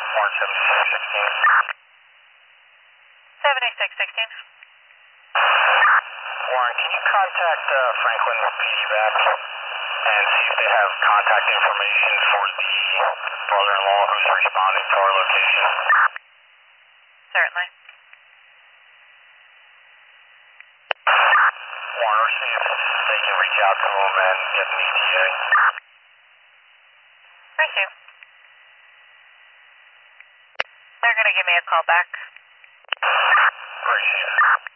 Warren 7616. 7616. Warren, can you contact Franklin PD back and see if they have contact information for the brother-in-law who's responding to our location? Certainly. Warren, or see if they can reach out to him and get an ETA. Thank you. They're going to give me a call back. Appreciate it.